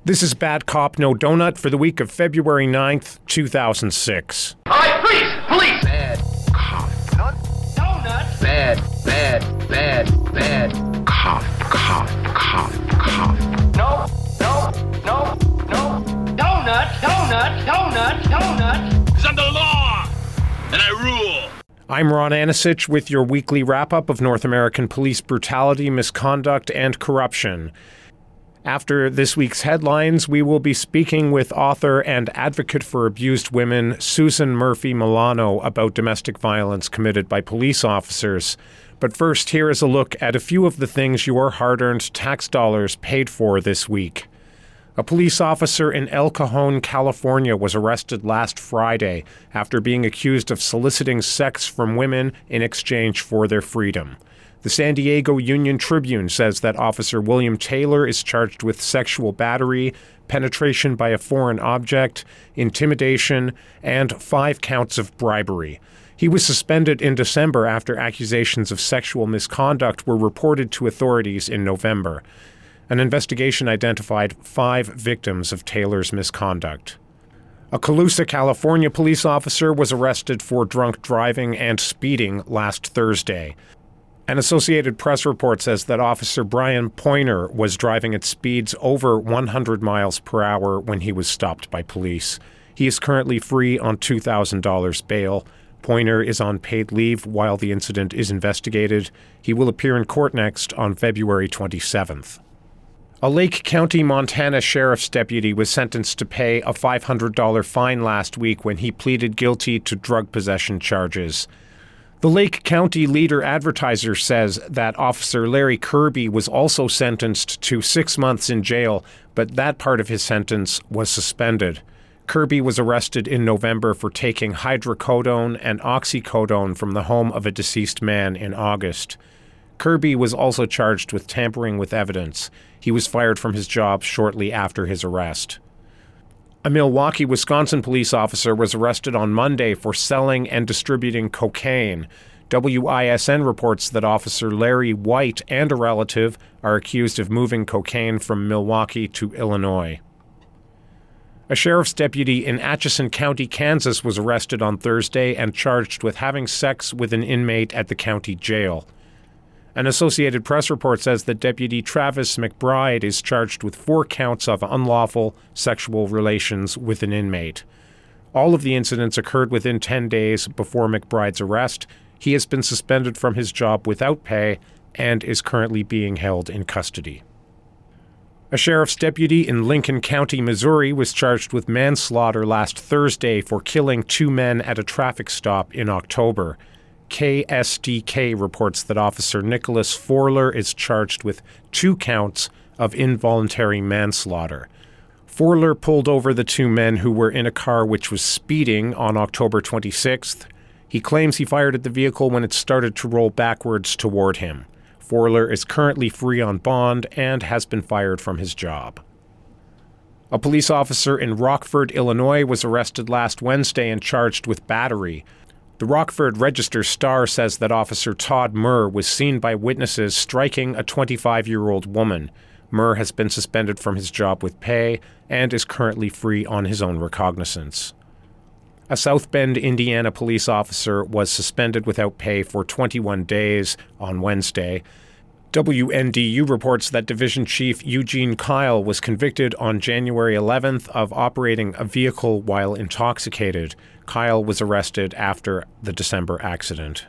This is Bad Cop, No Donut for the week of February 9th, 2006. All right, freeze! Police! Bad cop. Donut! Bad cop. No. Donut! It's under the law, and I rule. I'm Ron Anisich with your weekly wrap-up of North American police brutality, misconduct, and corruption. After this week's headlines, we will be speaking with author and advocate for abused women Susan Murphy Milano about domestic violence committed by police officers. But first, here is a look at a few of the things your hard-earned tax dollars paid for this week. A police officer in El Cajon, California was arrested last Friday after being accused of soliciting sex from women in exchange for their freedom. The San Diego Union-Tribune says that Officer William Taylor is charged with sexual battery, penetration by a foreign object, intimidation, and 5 counts of bribery. He was suspended in December after accusations of sexual misconduct were reported to authorities in November. An investigation identified 5 victims of Taylor's misconduct. A Colusa, California police officer was arrested for drunk driving and speeding last Thursday. An Associated Press report says that Officer Brian Pointer was driving at speeds over 100 miles per hour when he was stopped by police. He is currently free on $2,000 bail. Pointer is on paid leave while the incident is investigated. He will appear in court next on February 27th. A Lake County, Montana sheriff's deputy was sentenced to pay a $500 fine last week when he pleaded guilty to drug possession charges. The Lake County Leader-Advertiser says that Officer Larry Kirby was also sentenced to 6 months in jail, but that part of his sentence was suspended. Kirby was arrested in November for taking hydrocodone and oxycodone from the home of a deceased man in August. Kirby was also charged with tampering with evidence. He was fired from his job shortly after his arrest. A Milwaukee, Wisconsin police officer was arrested on Monday for selling and distributing cocaine. WISN reports that Officer Larry White and a relative are accused of moving cocaine from Milwaukee to Illinois. A sheriff's deputy in Atchison County, Kansas was arrested on Thursday and charged with having sex with an inmate at the county jail. An Associated Press report says that Deputy Travis McBride is charged with 4 counts of unlawful sexual relations with an inmate. All of the incidents occurred within 10 days before McBride's arrest. He has been suspended from his job without pay and is currently being held in custody. A sheriff's deputy in Lincoln County, Missouri was charged with manslaughter last Thursday for killing 2 men at a traffic stop in October. KSDK reports that Officer Nicholas Forler is charged with 2 counts of involuntary manslaughter. Forler pulled over the 2 men who were in a car which was speeding on October 26th. He claims he fired at the vehicle when it started to roll backwards toward him. Forler is currently free on bond and has been fired from his job. A police officer in Rockford, Illinois was arrested last Wednesday and charged with battery. The Rockford Register-Star says that Officer Todd Murr was seen by witnesses striking a 25-year-old woman. Murr has been suspended from his job with pay and is currently free on his own recognizance. A South Bend, Indiana police officer was suspended without pay for 21 days on Wednesday. WNDU reports that Division Chief Eugene Kyle was convicted on January 11th of operating a vehicle while intoxicated. Kyle was arrested after the December accident.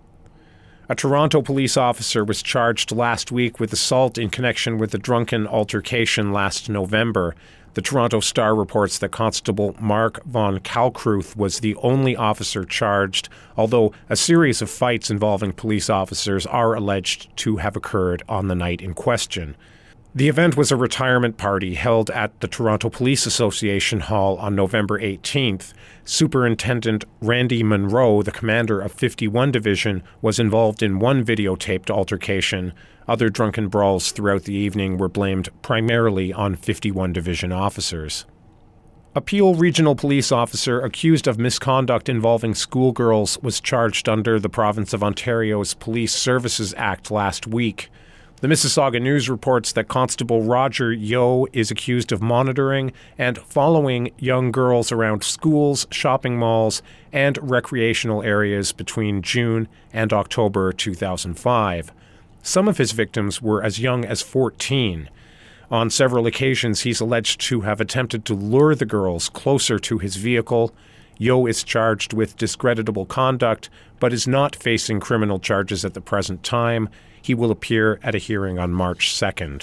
A Toronto police officer was charged last week with assault in connection with a drunken altercation last November. The Toronto Star reports that Constable Mark von Kalkruth was the only officer charged, although a series of fights involving police officers are alleged to have occurred on the night in question. The event was a retirement party held at the Toronto Police Association Hall on November 18th. Superintendent Randy Monroe, the commander of 51 Division, was involved in one videotaped altercation. Other drunken brawls throughout the evening were blamed primarily on 51 Division officers. A Peel Regional Police officer accused of misconduct involving schoolgirls was charged under the Province of Ontario's Police Services Act last week. The Mississauga News reports that Constable Roger Yeo is accused of monitoring and following young girls around schools, shopping malls, and recreational areas between June and October 2005. Some of his victims were as young as 14. On several occasions, he's alleged to have attempted to lure the girls closer to his vehicle. Yeo is charged with discreditable conduct, but is not facing criminal charges at the present time. He will appear at a hearing on March 2nd.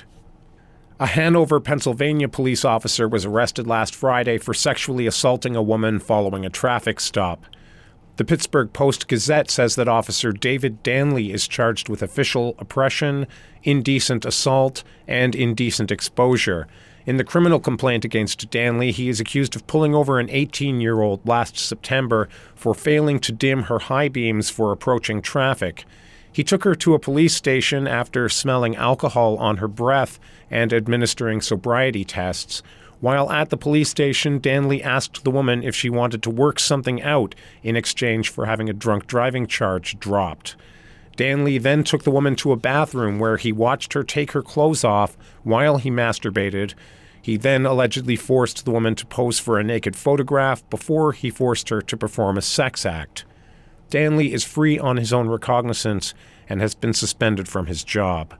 A Hanover, Pennsylvania police officer was arrested last Friday for sexually assaulting a woman following a traffic stop. The Pittsburgh Post-Gazette says that Officer David Danley is charged with official oppression, indecent assault, and indecent exposure. In the criminal complaint against Danley, he is accused of pulling over an 18-year-old last September for failing to dim her high beams for approaching traffic. He took her to a police station after smelling alcohol on her breath and administering sobriety tests. While at the police station, Danley asked the woman if she wanted to work something out in exchange for having a drunk driving charge dropped. Danley then took the woman to a bathroom where he watched her take her clothes off while he masturbated. He then allegedly forced the woman to pose for a naked photograph before he forced her to perform a sex act. Danley is free on his own recognizance and has been suspended from his job.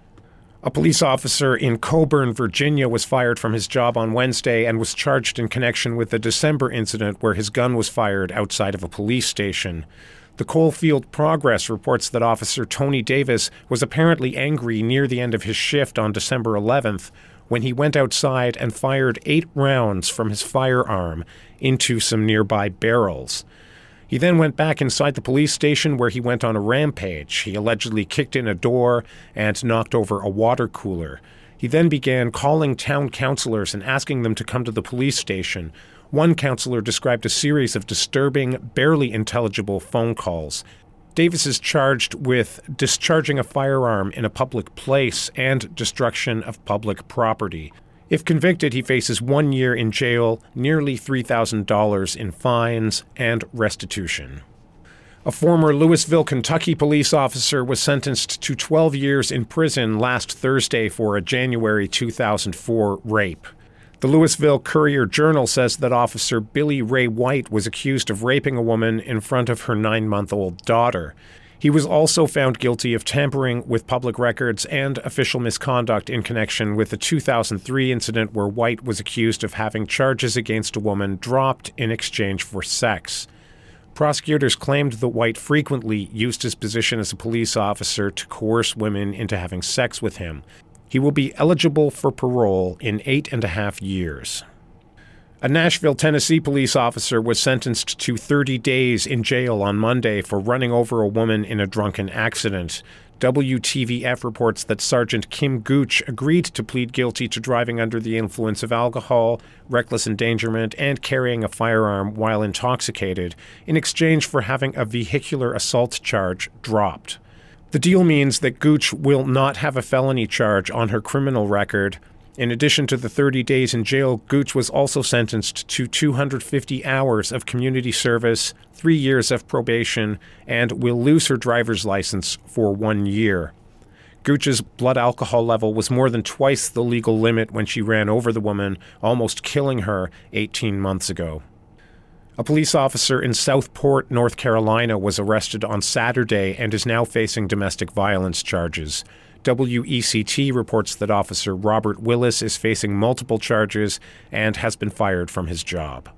A police officer in Coburn, Virginia, was fired from his job on Wednesday and was charged in connection with the December incident where his gun was fired outside of a police station. The Coalfield Progress reports that Officer Tony Davis was apparently angry near the end of his shift on December 11th when he went outside and fired 8 rounds from his firearm into some nearby barrels. He then went back inside the police station where he went on a rampage. He allegedly kicked in a door and knocked over a water cooler. He then began calling town councilors and asking them to come to the police station. One councilor described a series of disturbing, barely intelligible phone calls. Davis is charged with discharging a firearm in a public place and destruction of public property. If convicted, he faces 1 year in jail, nearly $3,000 in fines, and restitution. A former Louisville, Kentucky police officer was sentenced to 12 years in prison last Thursday for a January 2004 rape. The Louisville Courier-Journal says that Officer Billy Ray White was accused of raping a woman in front of her 9-month-old daughter. He was also found guilty of tampering with public records and official misconduct in connection with the 2003 incident where White was accused of having charges against a woman dropped in exchange for sex. Prosecutors claimed that White frequently used his position as a police officer to coerce women into having sex with him. He will be eligible for parole in 8.5 years. A Nashville, Tennessee police officer was sentenced to 30 days in jail on Monday for running over a woman in a drunken accident. WTVF reports that Sergeant Kim Gooch agreed to plead guilty to driving under the influence of alcohol, reckless endangerment, and carrying a firearm while intoxicated, in exchange for having a vehicular assault charge dropped. The deal means that Gooch will not have a felony charge on her criminal record. In addition to the 30 days in jail, Gooch was also sentenced to 250 hours of community service, 3 years of probation, and will lose her driver's license for 1 year. Gooch's blood alcohol level was more than twice the legal limit when she ran over the woman, almost killing her 18 months ago. A police officer in Southport, North Carolina, was arrested on Saturday and is now facing domestic violence charges. WECT reports that Officer Robert Willis is facing multiple charges and has been fired from his job.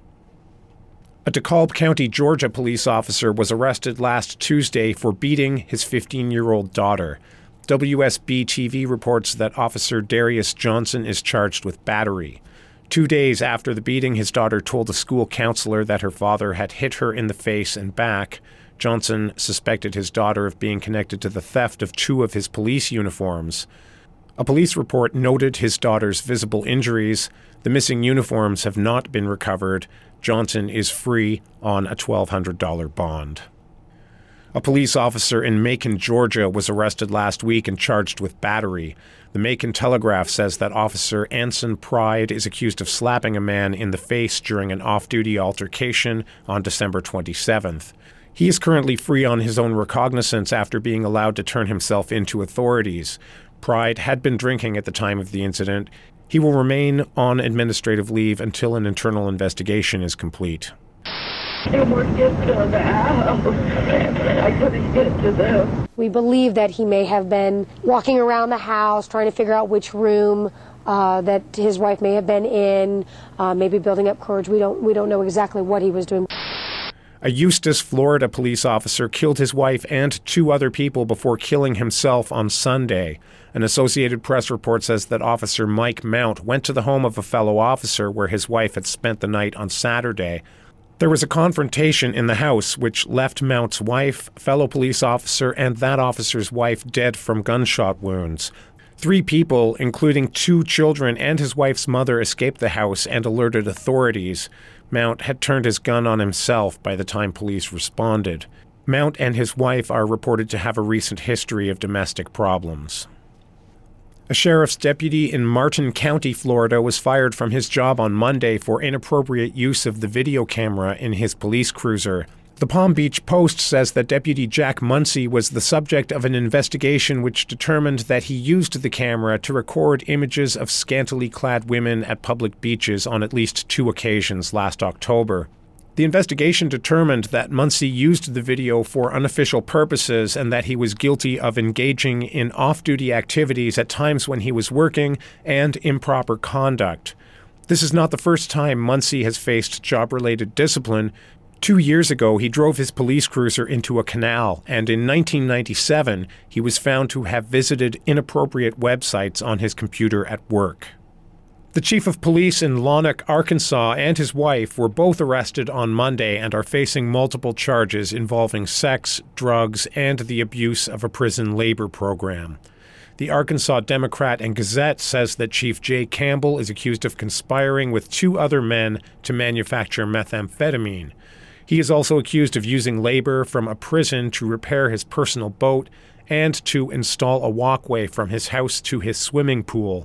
A DeKalb County, Georgia police officer was arrested last Tuesday for beating his 15-year-old daughter. WSB-TV reports that Officer Darius Johnson is charged with battery. 2 days after the beating, his daughter told a school counselor that her father had hit her in the face and back. Johnson suspected his daughter of being connected to the theft of 2 of his police uniforms. A police report noted his daughter's visible injuries. The missing uniforms have not been recovered. Johnson is free on a $1,200 bond. A police officer in Macon, Georgia, was arrested last week and charged with battery. The Macon Telegraph says that Officer Anson Pride is accused of slapping a man in the face during an off-duty altercation on December 27th. He is currently free on his own recognizance after being allowed to turn himself in to authorities. Pride had been drinking at the time of the incident. He will remain on administrative leave until an internal investigation is complete. They were getting to the house. I couldn't get to them. We believe that he may have been walking around the house trying to figure out which room that his wife may have been in, maybe building up courage. We don't know exactly what he was doing. A Eustis, Florida police officer killed his wife and 2 other people before killing himself on Sunday. An Associated Press report says that Officer Mike Mount went to the home of a fellow officer where his wife had spent the night on Saturday. There was a confrontation in the house which left Mount's wife, fellow police officer, and that officer's wife dead from gunshot wounds. 3 people, including 2 children and his wife's mother, escaped the house and alerted authorities. Mount had turned his gun on himself by the time police responded. Mount and his wife are reported to have a recent history of domestic problems. A sheriff's deputy in Martin County, Florida, was fired from his job on Monday for inappropriate use of the video camera in his police cruiser. The Palm Beach Post says that Deputy Jack Muncy was the subject of an investigation which determined that he used the camera to record images of scantily clad women at public beaches on at least 2 occasions last October. The investigation determined that Muncy used the video for unofficial purposes and that he was guilty of engaging in off-duty activities at times when he was working and improper conduct. This is not the first time Muncy has faced job-related discipline. 2 years ago, he drove his police cruiser into a canal, and in 1997, he was found to have visited inappropriate websites on his computer at work. The chief of police in Lonoc, Arkansas, and his wife were both arrested on Monday and are facing multiple charges involving sex, drugs, and the abuse of a prison labor program. The Arkansas Democrat and Gazette says that Chief Jay Campbell is accused of conspiring with 2 other men to manufacture methamphetamine. He is also accused of using labor from a prison to repair his personal boat and to install a walkway from his house to his swimming pool.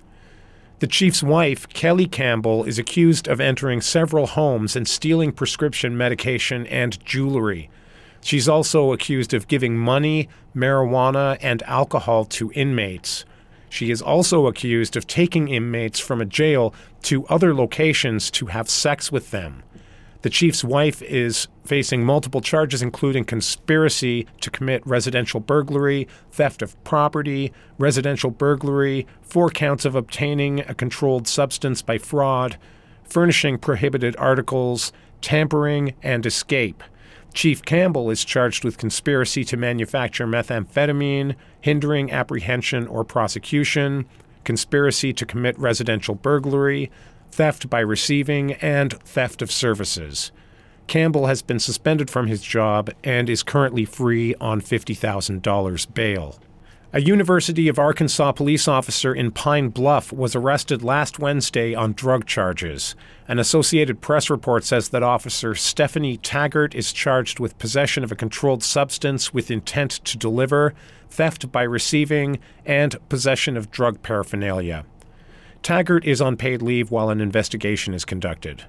The chief's wife, Kelly Campbell, is accused of entering several homes and stealing prescription medication and jewelry. She's also accused of giving money, marijuana, and alcohol to inmates. She is also accused of taking inmates from a jail to other locations to have sex with them. The chief's wife is facing multiple charges, including conspiracy to commit residential burglary, theft of property, residential burglary, 4 counts of obtaining a controlled substance by fraud, furnishing prohibited articles, tampering, and escape. Chief Campbell is charged with conspiracy to manufacture methamphetamine, hindering apprehension or prosecution, conspiracy to commit residential burglary, theft by receiving, and theft of services. Campbell has been suspended from his job and is currently free on $50,000 bail. A University of Arkansas police officer in Pine Bluff was arrested last Wednesday on drug charges. An Associated Press report says that Officer Stephanie Taggart is charged with possession of a controlled substance with intent to deliver, theft by receiving, and possession of drug paraphernalia. Taggart is on paid leave while an investigation is conducted.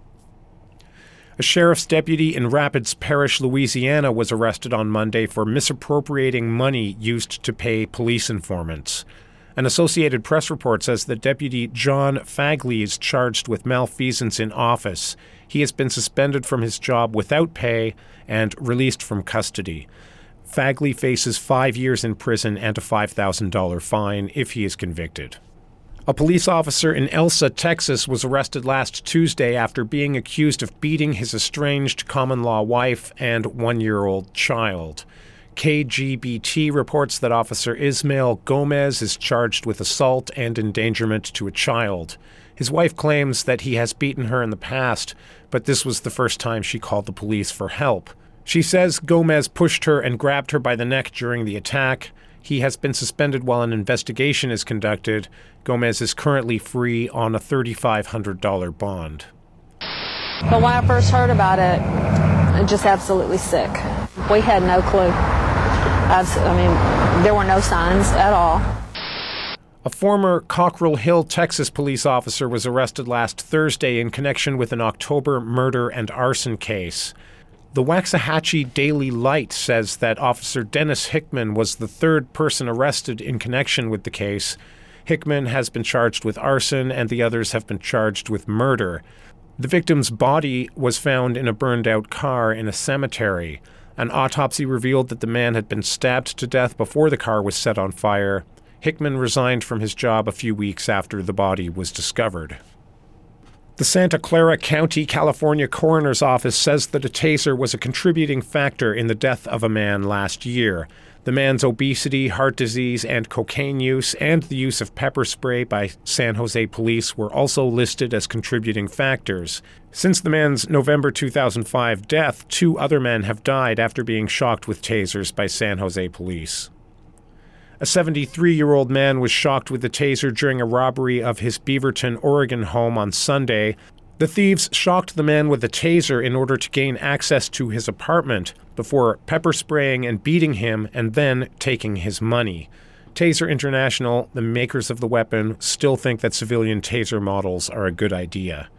A sheriff's deputy in Rapids Parish, Louisiana, was arrested on Monday for misappropriating money used to pay police informants. An Associated Press report says that Deputy John Fagley is charged with malfeasance in office. He has been suspended from his job without pay and released from custody. Fagley faces 5 years in prison and a $5,000 fine if he is convicted. A police officer in Elsa, Texas, was arrested last Tuesday after being accused of beating his estranged common-law wife and 1-year-old child. KGBT reports that Officer Ismael Gomez is charged with assault and endangerment to a child. His wife claims that he has beaten her in the past, but this was the first time she called the police for help. She says Gomez pushed her and grabbed her by the neck during the attack. He has been suspended while an investigation is conducted. Gomez is currently free on a $3,500 bond. But when I first heard about it, I'm just absolutely sick. We had no clue. There were no signs at all. A former Cockrell Hill, Texas police officer was arrested last Thursday in connection with an October murder and arson case. The Waxahachie Daily Light says that Officer Dennis Hickman was the third person arrested in connection with the case. Hickman has been charged with arson, and the others have been charged with murder. The victim's body was found in a burned-out car in a cemetery. An autopsy revealed that the man had been stabbed to death before the car was set on fire. Hickman resigned from his job a few weeks after the body was discovered. The Santa Clara County, California Coroner's Office says that a taser was a contributing factor in the death of a man last year. The man's obesity, heart disease, and cocaine use, and the use of pepper spray by San Jose police were also listed as contributing factors. Since the man's November 2005 death, 2 other men have died after being shocked with tasers by San Jose police. A 73-year-old man was shocked with a taser during a robbery of his Beaverton, Oregon home on Sunday. The thieves shocked the man with a taser in order to gain access to his apartment before pepper spraying and beating him and then taking his money. Taser International, the makers of the weapon, still think that civilian taser models are a good idea.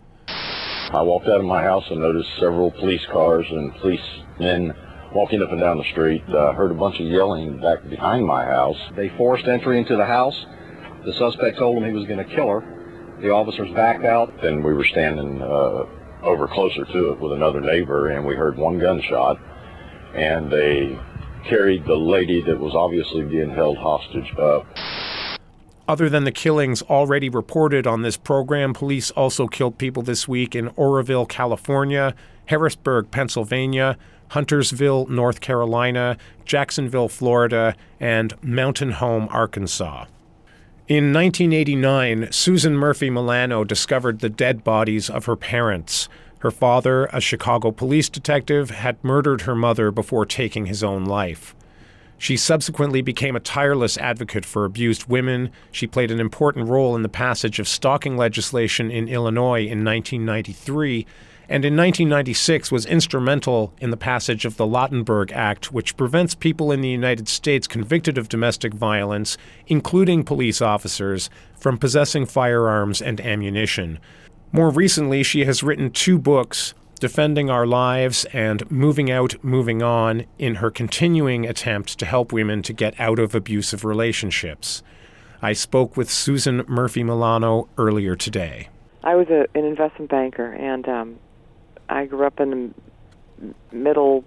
I walked out of my house and noticed several police cars and policemen walking up and down the street. Heard a bunch of yelling back behind my house. They forced entry into the house. The suspect told him he was going to kill her. The officers backed out. Then we were standing over closer to it with another neighbor, and we heard one gunshot, and they carried the lady that was obviously being held hostage up. Other than the killings already reported on this program, police also killed people this week in Oroville, California, Harrisburg, Pennsylvania, Huntersville, North Carolina, Jacksonville, Florida, and Mountain Home, Arkansas. In 1989, Susan Murphy Milano discovered the dead bodies of her parents. Her father, a Chicago police detective, had murdered her mother before taking his own life. She subsequently became a tireless advocate for abused women. She played an important role in the passage of stalking legislation in Illinois in 1993, and in 1996 was instrumental in the passage of the Lautenberg Act, which prevents people in the United States convicted of domestic violence, including police officers, from possessing firearms and ammunition. More recently, she has written 2 books, Defending Our Lives and Moving Out, Moving On, in her continuing attempt to help women to get out of abusive relationships. I spoke with Susan Murphy Milano earlier today. I was an investment banker, and I grew up in the middle,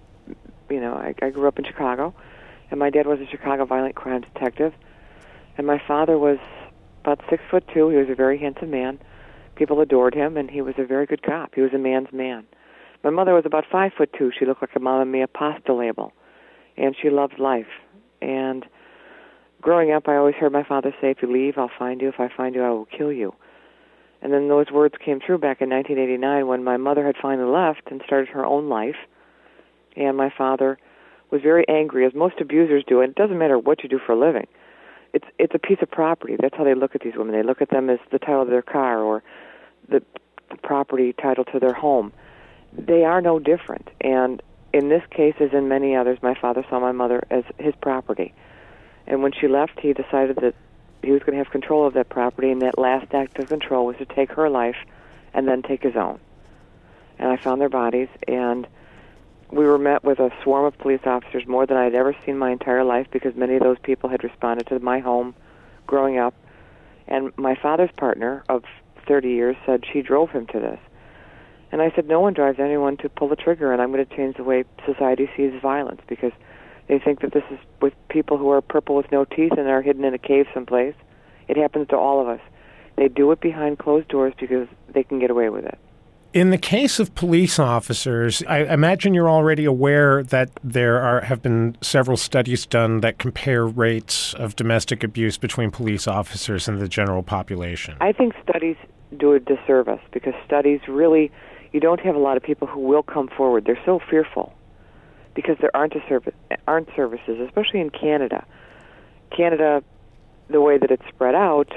I grew up in Chicago, and my dad was a Chicago violent crime detective, and my father was about 6'2". He was a very handsome man. People adored him, and he was a very good cop. He was a man's man. My mother was about 5'2". She looked like a Mamma Mia pasta label, and she loved life. And growing up, I always heard my father say, "If you leave, I'll find you. If I find you, I will kill you." And then those words came true back in 1989 when my mother had finally left and started her own life. And my father was very angry, as most abusers do. And it doesn't matter what you do for a living. It's a piece of property. That's how they look at these women. They look at them as the title of their car or the property title to their home. They are no different. And in this case, as in many others, my father saw my mother as his property. And when she left, he decided that he was going to have control of that property, and that last act of control was to take her life and then take his own. And I found their bodies, and we were met with a swarm of police officers, more than I had ever seen in my entire life, because many of those people had responded to my home growing up. And my father's partner of 30 years said she drove him to this. And I said, no one drives anyone to pull the trigger, and I'm going to change the way society sees violence, because they think that this is with people who are purple with no teeth and are hidden in a cave someplace. It happens to all of us. They do it behind closed doors because they can get away with it. In the case of police officers, I imagine you're already aware that there have been several studies done that compare rates of domestic abuse between police officers and the general population. I think studies do a disservice, because studies really, you don't have a lot of people who will come forward. They're so fearful because there aren't services, especially in Canada. Canada, the way that it's spread out,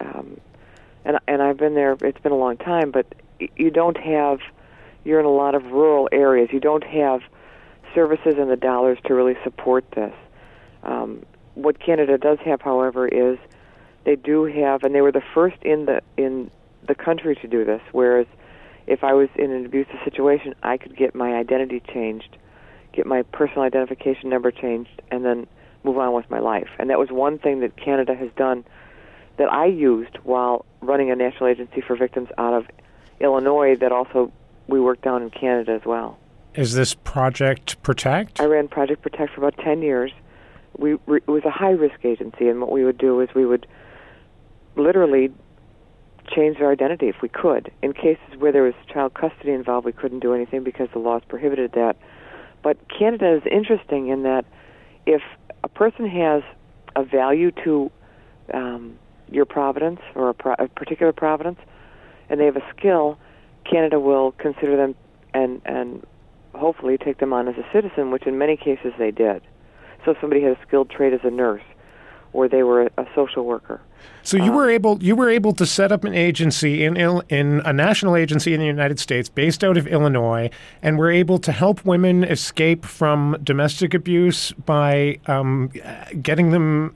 and I've been there, it's been a long time, but you're in a lot of rural areas. You don't have services and the dollars to really support this. What Canada does have, however, is they do have, and they were the first in the country to do this, whereas if I was in an abusive situation, I could get my identity changed, get my personal identification number changed, and then move on with my life. And that was one thing that Canada has done that I used while running a national agency for victims out of Illinois, that also we worked down in Canada as well. Is this Project Protect? I ran Project Protect for about 10 years. It was a high-risk agency, and what we would do is we would literally change their identity if we could. In cases where there was child custody involved, we couldn't do anything because the laws prohibited that. But Canada is interesting in that if a person has a value to your providence or a particular providence, and they have a skill, Canada will consider them and hopefully take them on as a citizen, which in many cases they did. So if somebody had a skilled trade as a nurse, or they were a social worker. So you were able to set up an agency in a national agency in the United States based out of Illinois, and were able to help women escape from domestic abuse by getting them,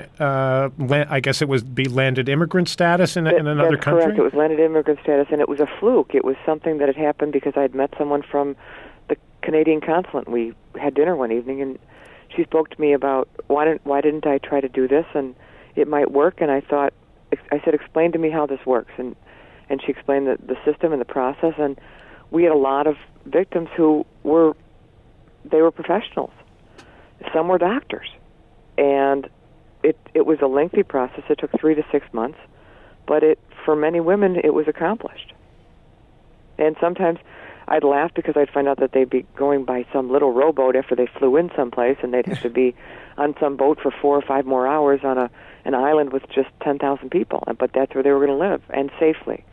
I guess it would be landed immigrant status in another country? That's correct. It was landed immigrant status, and it was a fluke. It was something that had happened because I had met someone from the Canadian consulate. We had dinner one evening, and she spoke to me about why didn't I try to do this, and it might work. And I said, explain to me how this works, and she explained the system and the process. And we had a lot of victims who were professionals. Some were doctors, and it was a lengthy process. It took 3 to 6 months, but for many women it was accomplished. And sometimes I'd laugh because I'd find out that they'd be going by some little rowboat after they flew in someplace, and they'd have to be on some boat for 4 or 5 more hours on an island with just 10,000 people. But that's where they were going to live, and safely.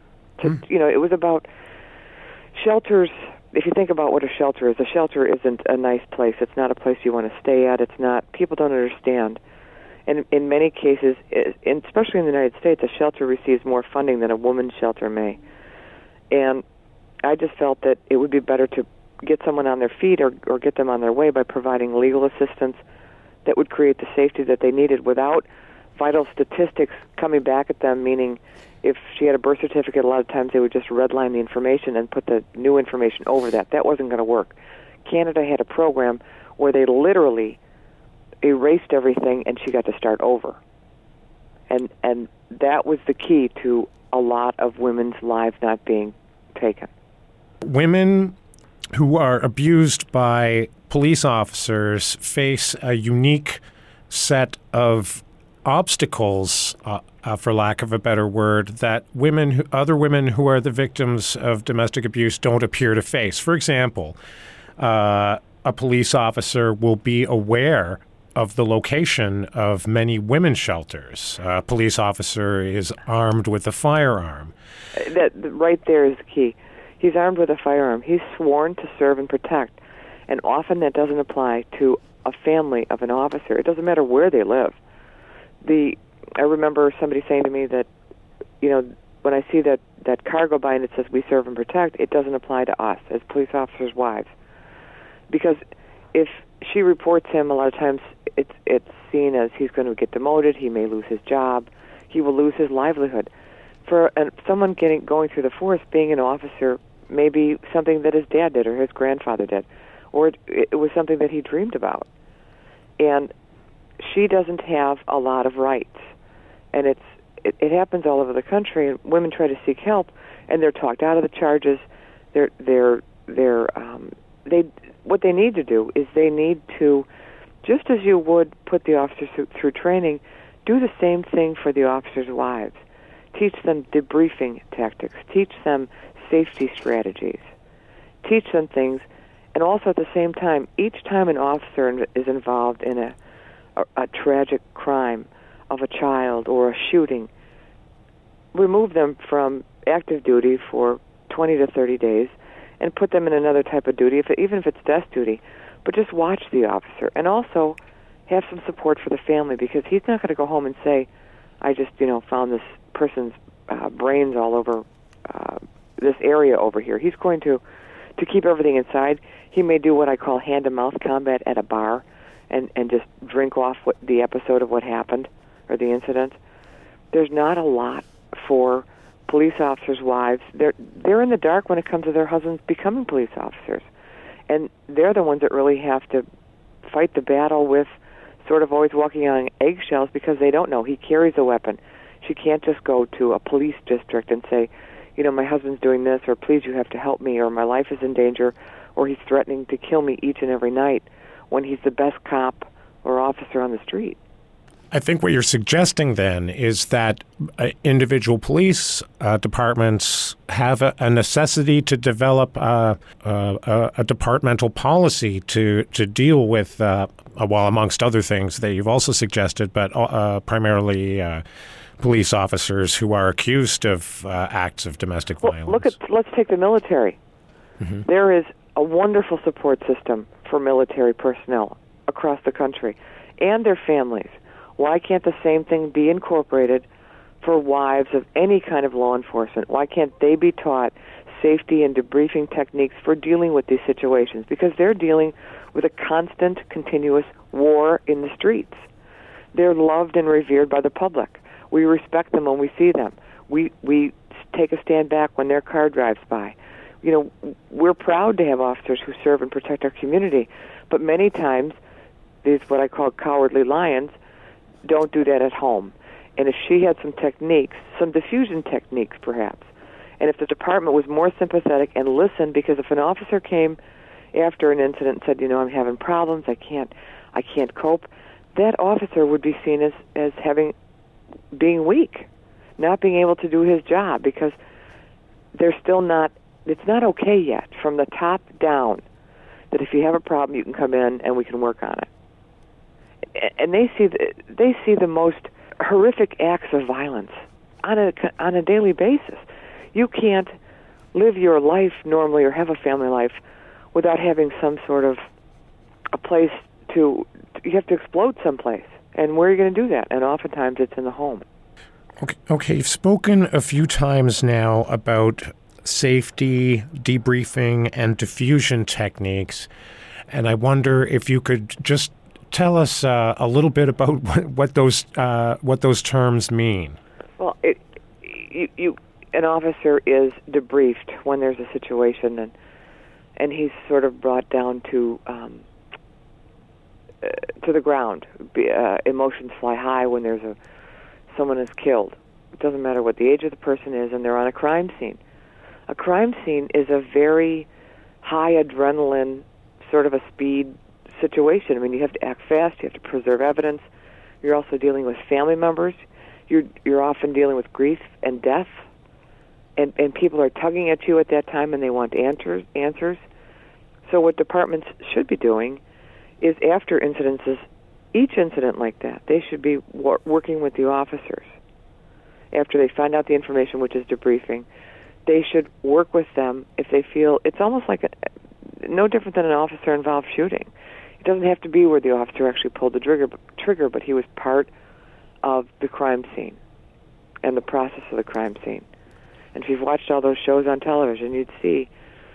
It was about shelters. If you think about what a shelter isn't a nice place. It's not a place you want to stay at. It's not. People don't understand. And in many cases, especially in the United States, a shelter receives more funding than a woman's shelter may. And I just felt that it would be better to get someone on their feet or get them on their way by providing legal assistance that would create the safety that they needed without vital statistics coming back at them, meaning if she had a birth certificate, a lot of times they would just redline the information and put the new information over that. That wasn't going to work. Canada had a program where they literally erased everything and she got to start over. And that was the key to a lot of women's lives not being taken. Women who are abused by police officers face a unique set of obstacles, for lack of a better word, that other women who are the victims of domestic abuse don't appear to face. For example, a police officer will be aware of the location of many women's shelters. A police officer is armed with a firearm. That right there is the key. He's armed with a firearm. He's sworn to serve and protect. And often that doesn't apply to a family of an officer. It doesn't matter where they live. I remember somebody saying to me that, when I see that car go by and it says we serve and protect, it doesn't apply to us as police officers' wives. Because if she reports him, a lot of times it's seen as he's going to get demoted, he may lose his job, he will lose his livelihood. For someone going through the force, being an officer may be something that his dad did or his grandfather did, or it was something that he dreamed about. And she doesn't have a lot of rights. And it happens all over the country, and women try to seek help, and they're talked out of the charges. What they need to do is they need to, just as you would put the officers through training, do the same thing for the officers' wives. Teach them debriefing tactics. Teach them safety strategies. Teach them things. And also at the same time, each time an officer is involved in a tragic crime of a child or a shooting, remove them from active duty for 20 to 30 days and put them in another type of duty, even if it's desk duty. But just watch the officer. And also have some support for the family, because he's not going to go home and say, I just, found this person's brains all over this area over here. He's going to keep everything inside. He may do what I call hand-to-mouth combat at a bar and just drink off the episode of what happened or the incident. There's not a lot for police officers' wives, they're in the dark when it comes to their husbands becoming police officers. And they're the ones that really have to fight the battle with sort of always walking on eggshells because they don't know. He carries a weapon. She can't just go to a police district and say, you know, my husband's doing this, or please, you have to help me, or my life is in danger, or he's threatening to kill me each and every night, when he's the best cop or officer on the street. I think what you're suggesting then is that individual police departments have a necessity to develop a departmental policy to deal with, well, amongst other things that you've also suggested, but primarily police officers who are accused of acts of domestic violence. Let's take the military. Mm-hmm. There is a wonderful support system for military personnel across the country and their families. Why can't the same thing be incorporated for wives of any kind of law enforcement? Why can't they be taught safety and debriefing techniques for dealing with these situations? Because they're dealing with a constant, continuous war in the streets. They're loved and revered by the public. We respect them when we see them. We take a stand back when their car drives by. You know, we're proud to have officers who serve and protect our community, but many times these what I call cowardly lions don't do that at home. And if she had some techniques, some diffusion techniques perhaps, and if the department was more sympathetic and listened, because if an officer came after an incident and said, you know, I'm having problems, I can't cope, that officer would be seen as being weak, not being able to do his job, because they're still not, it's not okay yet from the top down that if you have a problem you can come in and we can work on it. And they see the most horrific acts of violence on a daily basis. You can't live your life normally or have a family life without having some sort of a place you have to explode someplace. And where are you going to do that? And oftentimes it's in the home. Okay, you've spoken a few times now about safety, debriefing, and diffusion techniques, and I wonder if you could just tell us a little bit about what those terms mean. Well, an officer is debriefed when there's a situation, and he's sort of brought down to the ground. Emotions fly high when someone is killed. It doesn't matter what the age of the person is, and they're on a crime scene. A crime scene is a very high adrenaline, sort of a speed situation. I mean, you have to act fast. You have to preserve evidence. You're also dealing with family members. You're often dealing with grief and death, and people are tugging at you at that time, and they want answers. So what departments should be doing is, after each incident like that, they should be working with the officers. After they find out the information, which is debriefing, they should work with them if they feel it's almost like no different than an officer-involved shooting. It doesn't have to be where the officer actually pulled the trigger, but he was part of the crime scene and the process of the crime scene. And if you've watched all those shows on television, you'd see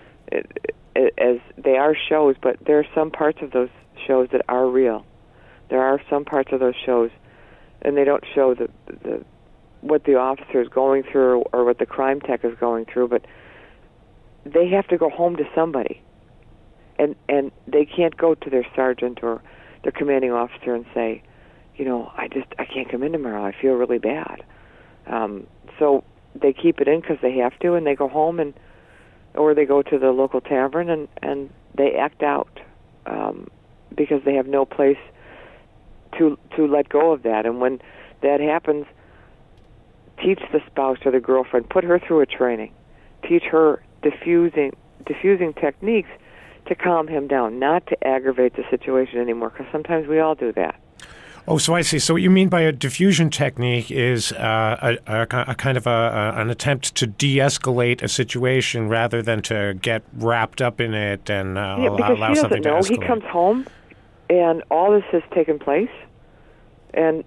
as they are shows, but there are some parts of those shows that are real. There are some parts of those shows, and they don't show what the officer is going through or what the crime tech is going through, but they have to go home to somebody. And they can't go to their sergeant or their commanding officer and say, you know, I can't come in tomorrow. I feel really bad. So they keep it in because they have to, and they go home or they go to the local tavern and they act out because they have no place to let go of that. And when that happens, teach the spouse or the girlfriend, put her through a training, teach her diffusing techniques to calm him down, not to aggravate the situation anymore, because sometimes we all do that. Oh, so I see. So what you mean by a diffusion technique is a kind of an attempt to de-escalate a situation rather than to get wrapped up in it and allow something to escalate. He comes home, and all this has taken place, and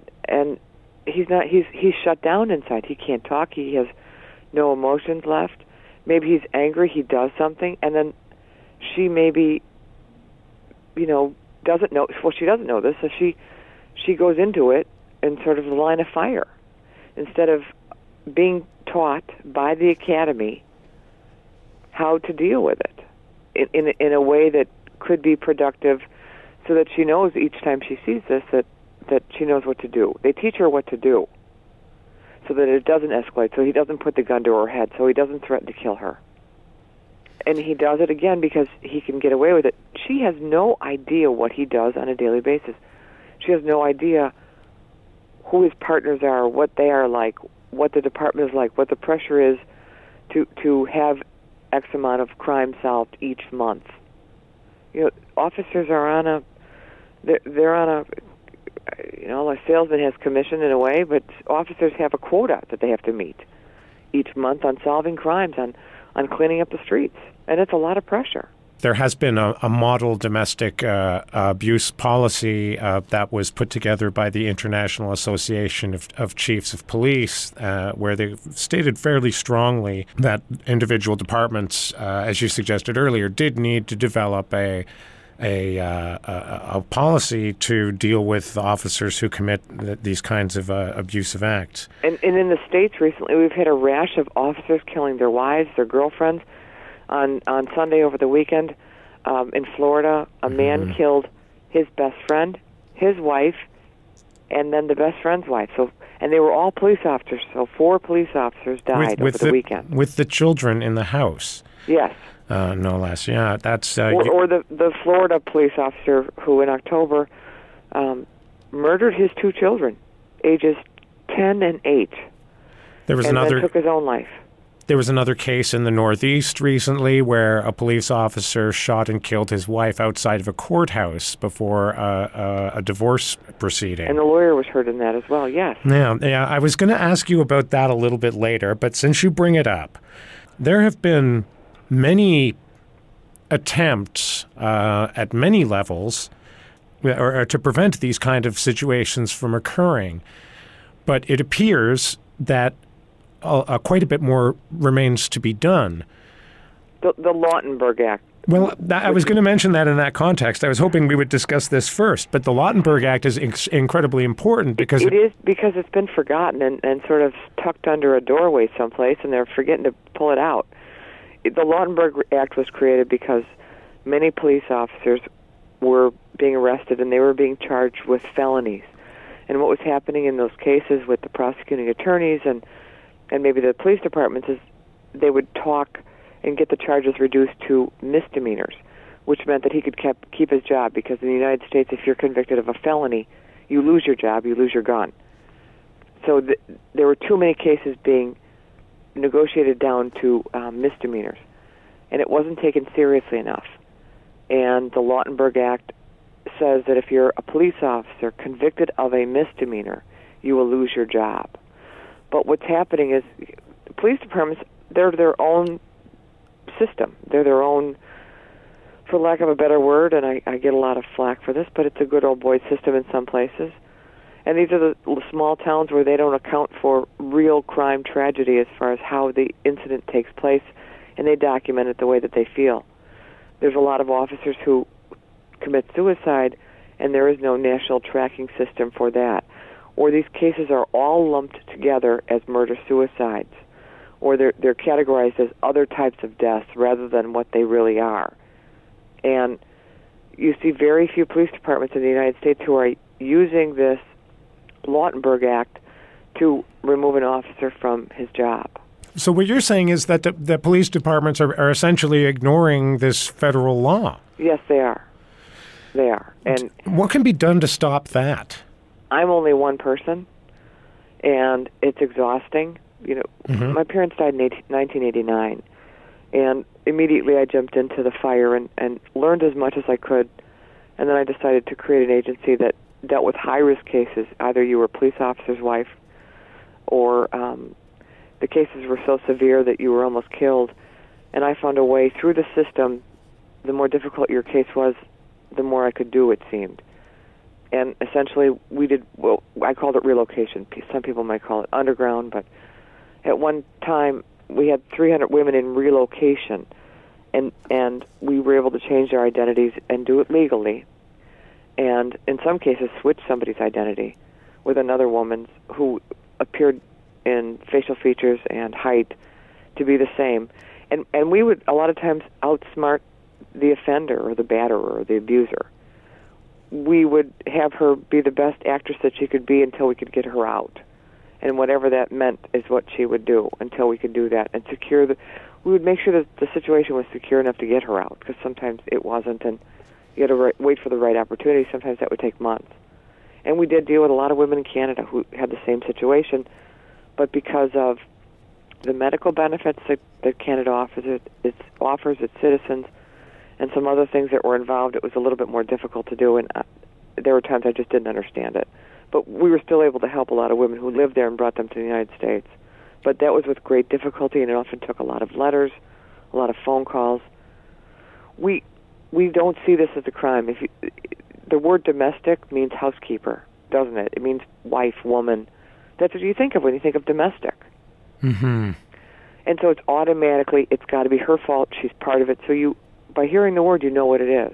he's shut down inside. He can't talk. He has no emotions left. Maybe he's angry. He does something, and then she maybe, doesn't know. Well, she doesn't know this, so she goes into it in sort of the line of fire instead of being taught by the academy how to deal with it in a way that could be productive, so that she knows each time she sees this that she knows what to do. They teach her what to do so that it doesn't escalate, so he doesn't put the gun to her head, so he doesn't threaten to kill her. And he does it again because he can get away with it. She has no idea what he does on a daily basis. She has no idea who his partners are, what they are like, what the department is like, what the pressure is to have X amount of crime solved each month. You know, officers are on a, they're on a, you know, a salesman has commission in a way, but officers have a quota that they have to meet each month on solving crimes, on cleaning up the streets, and it's a lot of pressure. There has been a model domestic abuse policy that was put together by the International Association of Chiefs of Police, where they stated fairly strongly that individual departments, as you suggested earlier, did need to develop a policy to deal with officers who commit these kinds of abusive acts. And in the States recently, we've had a rash of officers killing their wives, their girlfriends. On Sunday over the weekend, in Florida, a man killed his best friend, his wife, and then the best friend's wife. So, and they were all police officers. So 4 police officers died over the weekend. With the children in the house. Yes. No less. Yeah, that's... or the Florida police officer who in October murdered his 2 children, ages 10 and 8. There was and another... then took his own life. There was another case in the Northeast recently where a police officer shot and killed his wife outside of a courthouse before a divorce proceeding. And the lawyer was hurt in that as well, yes. Yeah, I was going to ask you about that a little bit later, but since you bring it up, there have been many attempts at many levels or to prevent these kind of situations from occurring. But it appears that quite a bit more remains to be done. The Lautenberg Act. Well, I was going to mention that in that context. I was hoping we would discuss this first, but the Lautenberg Act is incredibly important because... It is because it's been forgotten and sort of tucked under a doorway someplace, and they're forgetting to pull it out. The Lautenberg Act was created because many police officers were being arrested and they were being charged with felonies. And what was happening in those cases with the prosecuting attorneys and maybe the police departments is they would talk and get the charges reduced to misdemeanors, which meant that he could keep his job, because in the United States, if you're convicted of a felony, you lose your job, you lose your gun. So there were too many cases being negotiated down to misdemeanors, and it wasn't taken seriously enough. And the Lautenberg Act says that if you're a police officer convicted of a misdemeanor, you will lose your job. But what's happening is the police departments, they're their own system. They're their own, for lack of a better word, and I get a lot of flack for this, but it's a good old boy system in some places. And these are the small towns where they don't account for real crime tragedy as far as how the incident takes place, and they document it the way that they feel. There's a lot of officers who commit suicide, and there is no national tracking system for that. Or these cases are all lumped together as murder-suicides, or they're categorized as other types of deaths rather than what they really are. And you see very few police departments in the United States who are using this Lautenberg Act to remove an officer from his job. So what you're saying is that the police departments are essentially ignoring this federal law. Yes, they are. They are. And what can be done to stop that? I'm only one person, and it's exhausting. You know, my parents died in 1989, and immediately I jumped into the fire and learned as much as I could, and then I decided to create an agency that dealt with high-risk cases. Either you were a police officer's wife, or the cases were so severe that you were almost killed, and I found a way through the system. The more difficult your case was, the more I could do, it seemed. And essentially, we did, well, I called it relocation. Some people might call it underground, but at one time, we had 300 women in relocation, and we were able to change their identities and do it legally, and in some cases, switch somebody's identity with another woman's who appeared in facial features and height to be the same. And we would a lot of times outsmart the offender or the batterer or the abuser. We would have her be the best actress that she could be until we could get her out. And whatever that meant is what she would do until we could do that and we would make sure that the situation was secure enough to get her out, because sometimes it wasn't, and you had to wait for the right opportunity. Sometimes that would take months. And we did deal with a lot of women in Canada who had the same situation, but because of the medical benefits that Canada offers its citizens and some other things that were involved, it was a little bit more difficult to do, and there were times I just didn't understand it. But we were still able to help a lot of women who lived there and brought them to the United States. But that was with great difficulty, and it often took a lot of letters, a lot of phone calls. We don't see this as a crime. The word domestic means housekeeper, doesn't it? It means wife, woman. That's what you think of when you think of domestic. Mm-hmm. And so it's automatically, it's got to be her fault. She's part of it. So by hearing the word, you know what it is.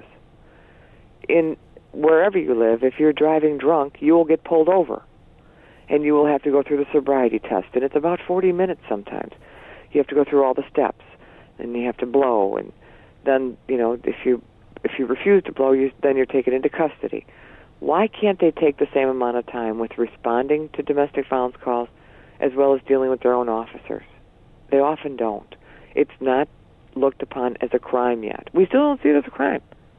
In wherever you live, if you're driving drunk, you will get pulled over. And you will have to go through the sobriety test. And it's about 40 minutes sometimes. You have to go through all the steps. And you have to blow. And then, if you refuse to blow, then you're taken into custody. Why can't they take the same amount of time with responding to domestic violence calls as well as dealing with their own officers? They often don't. It's not looked upon as a crime yet. We still don't see it as a crime.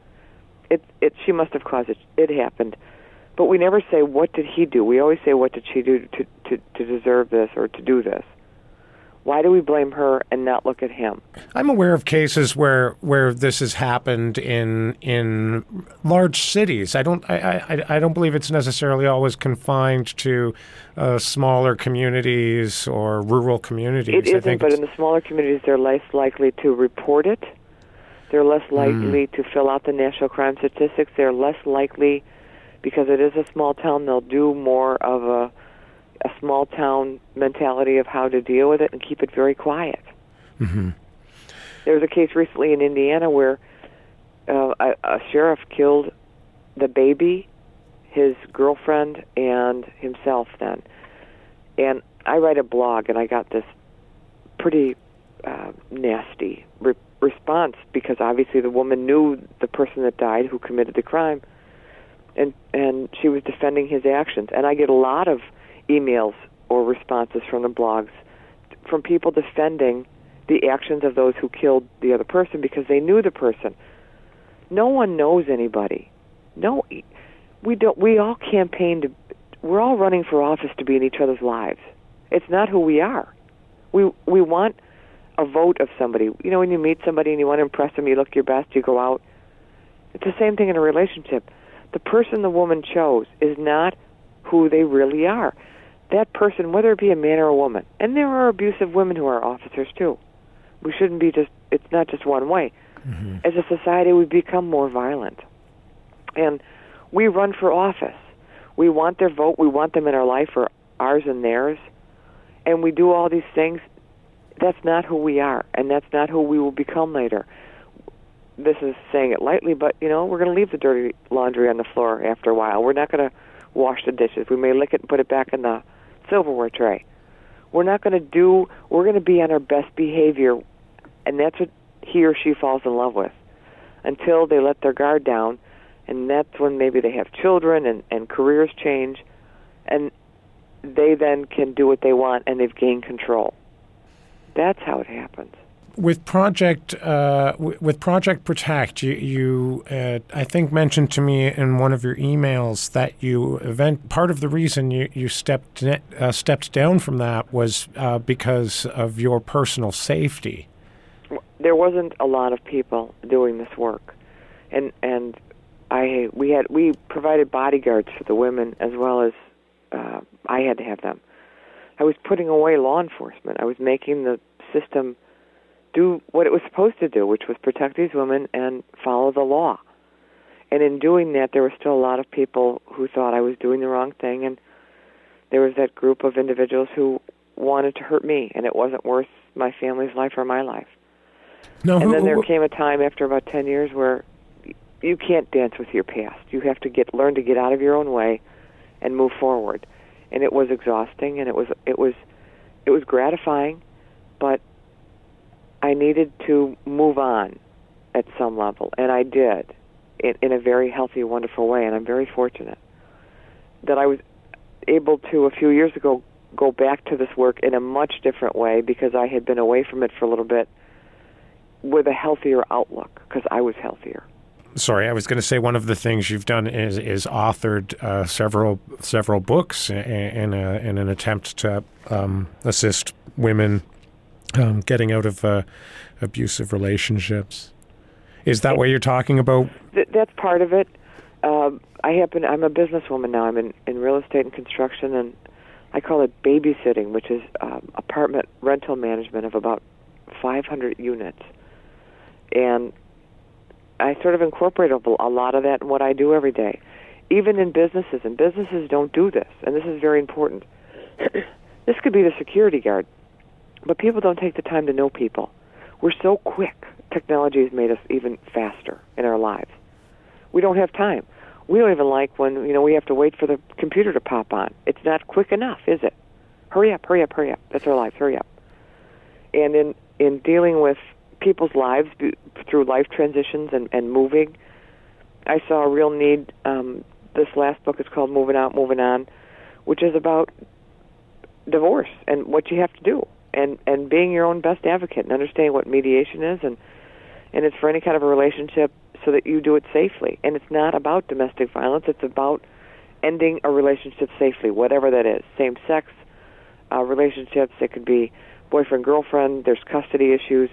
She must have caused it. It happened. But we never say, what did he do? We always say, what did she do to deserve this or to do this? Why do we blame her and not look at him? I'm aware of cases where this has happened in large cities. I don't believe it's necessarily always confined to smaller communities or rural communities. It isn't, but in the smaller communities, they're less likely to report it. They're less likely to fill out the national crime statistics. They're less likely, because it is a small town, they'll do more of a small town mentality of how to deal with it and keep it very quiet. Mm-hmm. There was a case recently in Indiana where a sheriff killed the baby, his girlfriend, and himself then. And I write a blog, and I got this pretty nasty response, because obviously the woman knew the person that died who committed the crime, and she was defending his actions. And I get a lot of emails or responses from the blogs from people defending the actions of those who killed the other person because they knew the person. No one knows anybody. No, we don't. We all campaign we're all running for office to be in each other's lives. It's not who we are. We want a vote of somebody. When you meet somebody and you want to impress them, you look your best, you go out. It's the same thing in a relationship. The person the woman chose is not who they really are. That person, whether it be a man or a woman, and there are abusive women who are officers too. We shouldn't be it's not just one way. Mm-hmm. As a society, we become more violent. And we run for office. We want their vote. We want them in our life, or ours and theirs. And we do all these things. That's not who we are, and that's not who we will become later. This is saying it lightly, but, we're going to leave the dirty laundry on the floor after a while. We're not going to wash the dishes. We may lick it and put it back in the silverware tray. We're going to be on our best behavior, and that's what he or she falls in love with, until they let their guard down, and that's when maybe they have children and careers change, and they then can do what they want, and they've gained control. That's how it happens. With Project Protect, you I think mentioned to me in one of your emails that part of the reason you stepped down from that was because of your personal safety. There wasn't a lot of people doing this work, and we provided bodyguards for the women as well as I had to have them. I was putting away law enforcement. I was making the system do what it was supposed to do, which was protect these women and follow the law. And in doing that, there were still a lot of people who thought I was doing the wrong thing, and there was that group of individuals who wanted to hurt me, and it wasn't worth my family's life or my life. No, and then there came a time after about 10 years where you can't dance with your past. You have to learn to get out of your own way and move forward. And it was exhausting, and it was it was gratifying, but I needed to move on at some level, and I did in a very healthy, wonderful way, and I'm very fortunate that I was able to, a few years ago, go back to this work in a much different way because I had been away from it for a little bit with a healthier outlook because I was healthier. Sorry, I was going to say one of the things you've done is authored several books in an attempt to assist women getting out of abusive relationships. Is that what you're talking about? That's part of it. I'm a businesswoman now. I'm in real estate and construction, and I call it babysitting, which is apartment rental management of about 500 units. And I sort of incorporate a lot of that in what I do every day, even in businesses. And businesses don't do this, and this is very important. This could be the security guard, but people don't take the time to know people. We're so quick. Technology has made us even faster in our lives. We don't have time. We don't even like when we have to wait for the computer to pop on. It's not quick enough, is it? Hurry up, hurry up, hurry up. That's our lives. Hurry up. And in dealing with people's lives through life transitions and moving, I saw a real need. This last book is called Moving Out, Moving On, which is about divorce and what you have to do and being your own best advocate and understanding what mediation is and it's for any kind of a relationship so that you do it safely. And it's not about domestic violence. It's about ending a relationship safely, whatever that is. Same-sex relationships. It could be boyfriend-girlfriend. There's custody issues.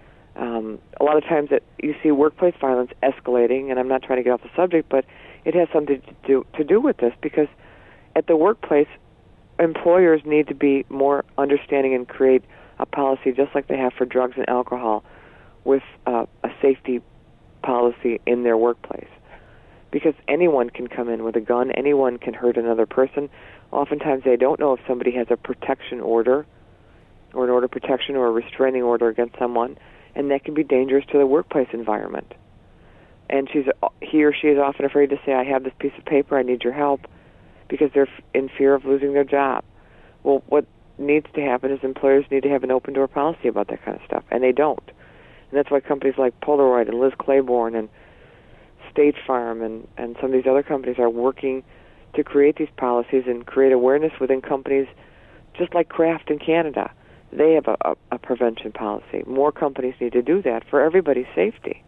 A lot of times that you see workplace violence escalating, and I'm not trying to get off the subject, but it has something to do with this because at the workplace, employers need to be more understanding and create a policy just like they have for drugs and alcohol with a safety policy in their workplace. Because anyone can come in with a gun, anyone can hurt another person. Oftentimes they don't know if somebody has a protection order or an order of protection or a restraining order against someone, and that can be dangerous to the workplace environment. And he or she is often afraid to say, I have this piece of paper, I need your help, because they're in fear of losing their job. Well, what needs to happen is employers need to have an open-door policy about that kind of stuff, and they don't. And that's why companies like Polaroid and Liz Claiborne and State Farm and some of these other companies are working to create these policies and create awareness within companies, just like Kraft in Canada. They have a prevention policy. More companies need to do that for everybody's safety.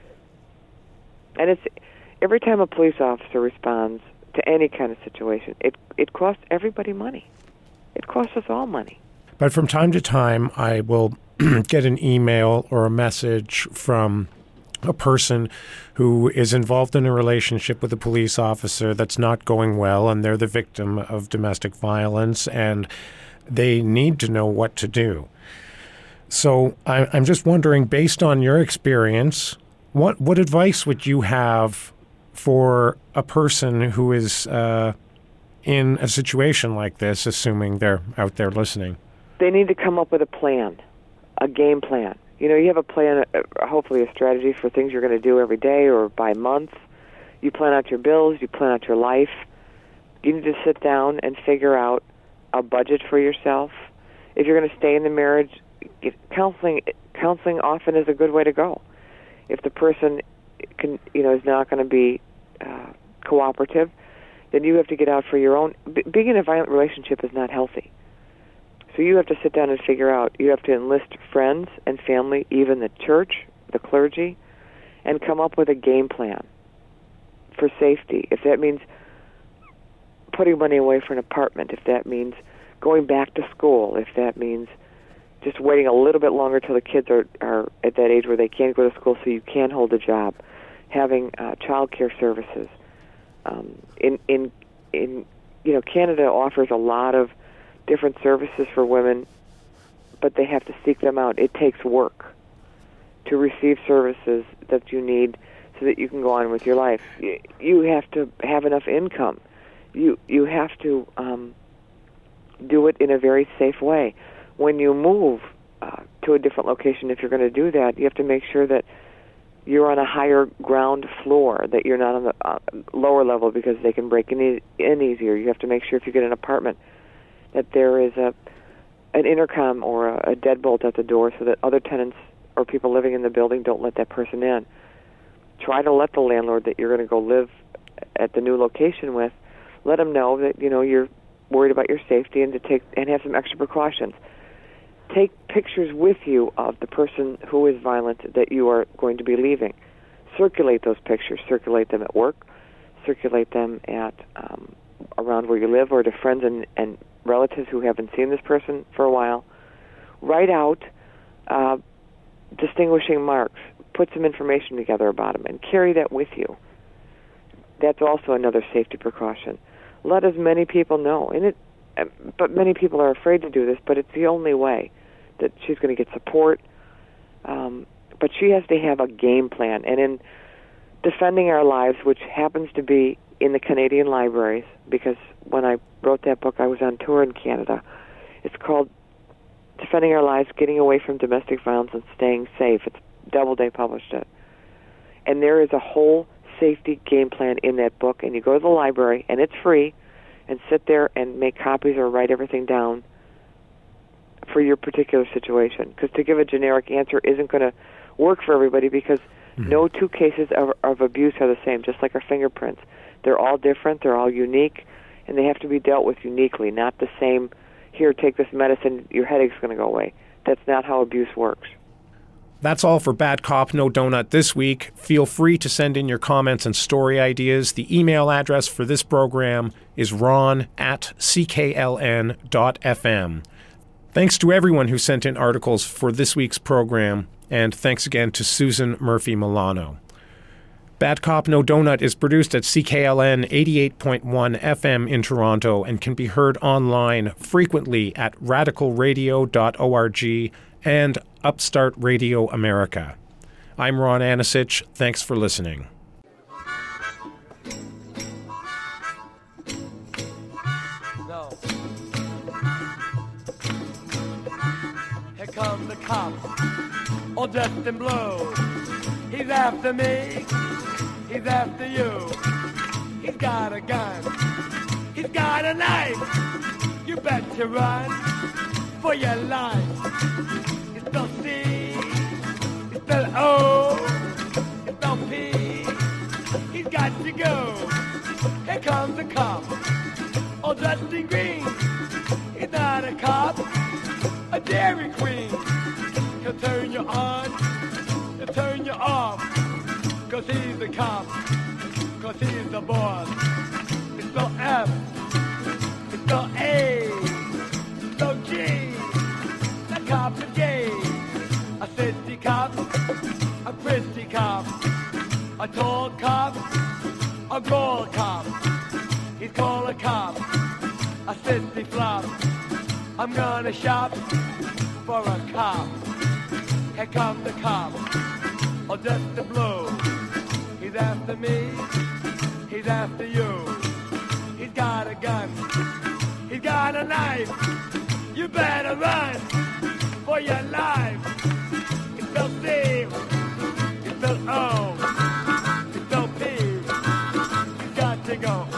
And it's every time a police officer responds to any kind of situation, it costs everybody money. It costs us all money. But from time to time, I will get an email or a message from a person who is involved in a relationship with a police officer that's not going well, and they're the victim of domestic violence, and they need to know what to do. So I'm just wondering, based on your experience, what advice would you have for a person who is in a situation like this, assuming they're out there listening? They need to come up with a plan, a game plan. You have a plan, hopefully a strategy for things you're going to do every day or by month. You plan out your bills, you plan out your life. You need to sit down and figure out a budget for yourself. If you're going to stay in the marriage, counseling often is a good way to go. If the person is not going to be cooperative, then you have to get out for your own. Being in a violent relationship is not healthy. So you have to sit down and figure out. You have to enlist friends and family, even the church, the clergy, and come up with a game plan for safety. If that means putting money away for an apartment, if that means going back to school, if that means just waiting a little bit longer till the kids are at that age where they can't go to school so you can hold a job, having child care services. Canada offers a lot of different services for women, but they have to seek them out. It takes work to receive services that you need so that you can go on with your life. You have to have enough income. You have to do it in a very safe way. When you move to a different location, if you're going to do that, you have to make sure that you're on a higher ground floor, that you're not on the lower level because they can break in easier. You have to make sure if you get an apartment that there is a an intercom or a deadbolt at the door so that other tenants or people living in the building don't let that person in. Try to let the landlord that you're going to go live at the new location with, let them know that, you know, you're worried about your safety and have some extra precautions. Take pictures with you of the person who is violent that you are going to be leaving. Circulate those pictures. Circulate them at work. Circulate them at around where you live or to friends and relatives who haven't seen this person for a while. Write out distinguishing marks. Put some information together about them and carry that with you. That's also another safety precaution. Let as many people know. But many people are afraid to do this, but it's the only way that she's going to get support. But she has to have a game plan. And in Defending Our Lives, which happens to be in the Canadian libraries, because when I wrote that book, I was on tour in Canada. It's called Defending Our Lives, Getting Away from Domestic Violence and Staying Safe. It's Doubleday published it. And there is a whole safety game plan in that book, and you go to the library, and it's free, and sit there and make copies or write everything down for your particular situation. Because to give a generic answer isn't going to work for everybody, because no two cases of abuse are the same, just like our fingerprints. They're all different, they're all unique, and they have to be dealt with uniquely, not the same, here, take this medicine, your headache's going to go away. That's not how abuse works. That's all for Bad Cop, No Donut this week. Feel free to send in your comments and story ideas. The email address for this program is ron@ckln.fm. Thanks to everyone who sent in articles for this week's program, and thanks again to Susan Murphy Milano. Bad Cop, No Donut is produced at CKLN 88.1 FM in Toronto and can be heard online frequently at radicalradio.org and Upstart Radio America. I'm Ron Anisich. Thanks for listening. Here comes the cop, all dressed in blue. He's after me, he's after you. He's got a gun, he's got a knife. You better run for your life. You spell C, you spell O, you spell P. He's got to go. Here comes the cop, all dressed in green. He's not a cop, a Dairy Queen. He'll turn you on, he'll turn you off. 'Cause he's the cop, 'cause he's the boss. It's spell F, it's spell A, it's spell G. The cop is gay. A city cop, a pretty cop, a tall cop, a gold cop. He's called a cop, a city flop. I'm gonna shop for a cop. Here comes the cop, or just the blue. He's after me, he's after you. He's got a gun, he's got a knife. You better run for your life. It's spelled C, it's spelled O, it's spelled P. He's got to go.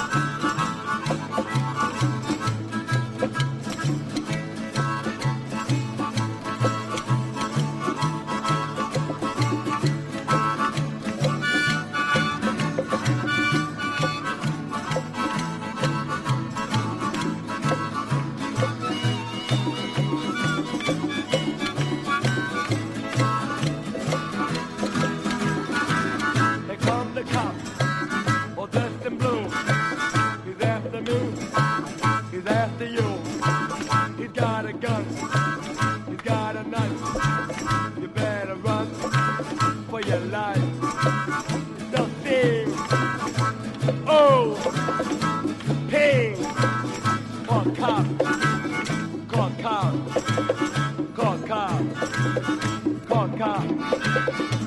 Call cop.